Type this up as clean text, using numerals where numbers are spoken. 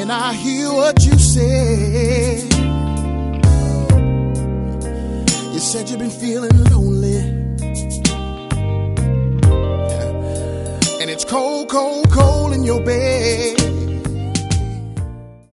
And I hear what you say. You said you've been feeling lonely. And it's cold, cold, cold in your bed.